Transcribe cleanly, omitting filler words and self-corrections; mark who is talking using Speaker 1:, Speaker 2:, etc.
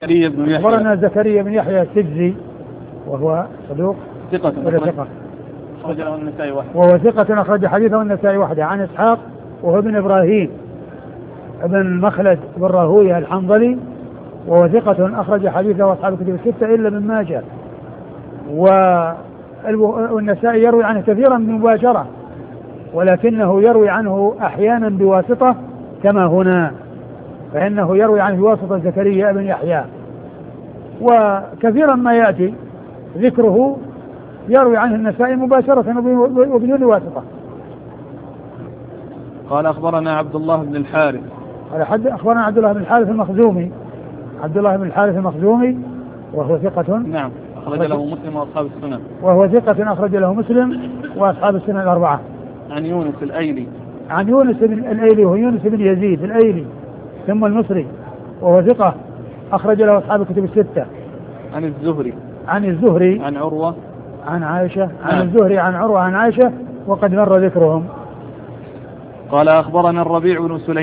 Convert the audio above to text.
Speaker 1: أخبرنا زكريا بن يحيى السجزي وهو صدوق
Speaker 2: ثقة
Speaker 1: أخرج له النسائي وحده، وهو ثقة أخرج حديثه النسائي وحده. عن إسحاق وهو ابن إبراهيم ابن مخلد بن راهويه الحنظلي، وهو ثقة أخرج حديثه أصحاب الكتب الستة إلا ابن ماجه. والنسائي يروي عنه كثيرا مباشرة، ولكنه يروي عنه أحيانا بواسطة كما هنا، فإنه يروي عنه بواسطة زكريا بن يحيى، وكثيرا ما يأتي ذكره يروي عنه النسائي مباشرة وبدون واسطة.
Speaker 2: قال أخبرنا عبد الله بن الحارث،
Speaker 1: أخبرنا عبد الله بن الحارث المخزومي، عبد الله بن الحارث المخزومي وهو ثقة،
Speaker 2: نعم، أخرج له مسلم وأصحاب السنن،
Speaker 1: وهو ثقة أخرج له مسلم وأصحاب السنن الأربعة.
Speaker 2: عن يونس الأيلي،
Speaker 1: عن يونس بن الأيلي وهو يونس بن يزيد الأيلي ثم المصري، وهو ثقة أخرج له أصحاب الكتب الستة. عن الزهري
Speaker 2: عن عروة
Speaker 1: عن عائشة، عن الزهري عن عروة عن عائشة، وقد مر ذكرهم.
Speaker 2: قال أخبرنا الربيع بن سليمان